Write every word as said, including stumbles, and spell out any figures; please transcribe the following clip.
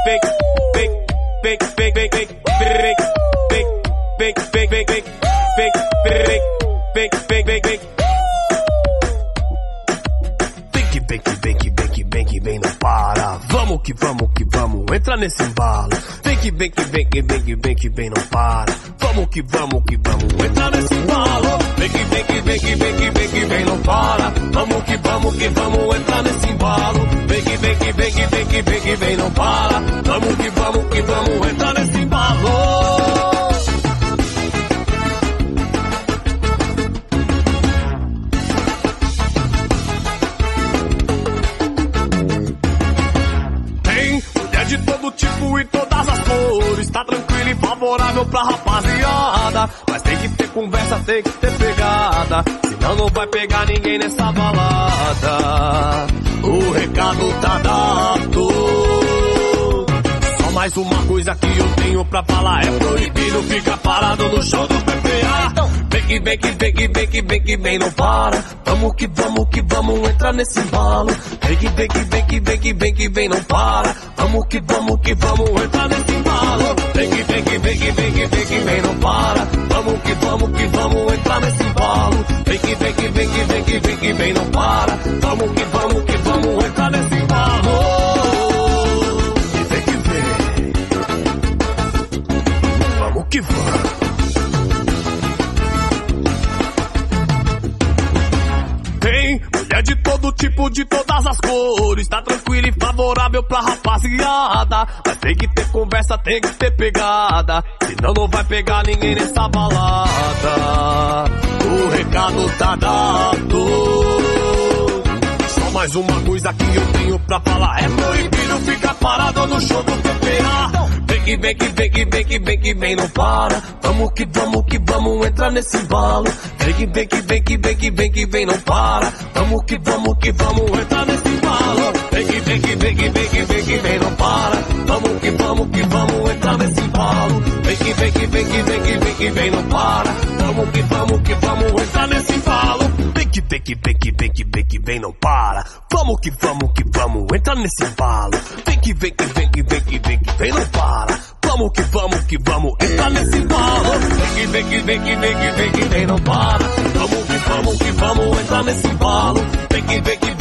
vem, vem, vem, vem, vem, vem, vem, vem, vem, vem, vem, vem, vem, vem. Vem que vem que vem que vem que vem que vem não para. Vamos que vamos que vamos, entra nesse embalo. Vem que vem que vem que vem que vem que vem não para. Vamos que vamos que vamos, entra nesse embalo. Vem que vem que vem que vem que vem que vem não para. Vamos que vamos que vamos, entra nesse embalo. Vem que vem que vem que vem que vem que vem não para. Vamos que vamos que vamos, entra nesse embalo. De todo tipo e todas as cores, tá tranquilo e favorável pra rapaziada. Mas tem que ter conversa, tem que ter pegada, senão não vai pegar ninguém nessa balada. O recado tá dado. Só mais uma coisa que eu tenho pra falar: é proibido ficar parado no show do P P A. Vem que vem que vem que vem que vem que vem não para. Vamos que vamos que vamos, entrar nesse embalo. Vem que vem que vem que vem que vem que vem não para. Vamos que vamos que vamos, entrar nesse embalo. Vem que vem que vem que vem que vem que vem não para. Vamos que vamos que vamos, entrar nesse embalo. Vem que vem que vem que vem que vem que vem não para. Vamos que vamos que vamos, entrar nesse embalo. E vem que vem. Vamos que vamos. Tem mulher de todo tipo, de todas as cores, tá tranquilo e favorável pra rapaziada. Mas tem que ter conversa, tem que ter pegada, senão não vai pegar ninguém nessa balada. O recado tá dado. Só mais uma coisa que eu tenho pra falar: é proibido ficar parado no show do P P A. Vem que vem que vem que vem que vem que vem não para. Vamos que vamos que vamos, entrar nesse embalo. Vem que vem que vem que vem que vem que vem não para. Vamos que vamos que vamos, entrar nesse embalo. Vem que vem que vem que vem que vem que vem não para. Vamos que vamos que vamos, entrar nesse embalo. Vem que vem que vem que vem que vem que vem não para. Vamos que vamos que vamos, entrar nesse embalo. Vem que vem que vem que vem que vem que vem não para. Vamos que vamos que vamos, entrar nesse embalo. Vem que vem que vem que vem que vem que vem não para. Vamos que vamos que vamos, entrar nesse embalo. Vem que vem que vem que vem que vem que vem não para. Vamos que vamos que vamos, entrar nesse embalo. Vem que vem que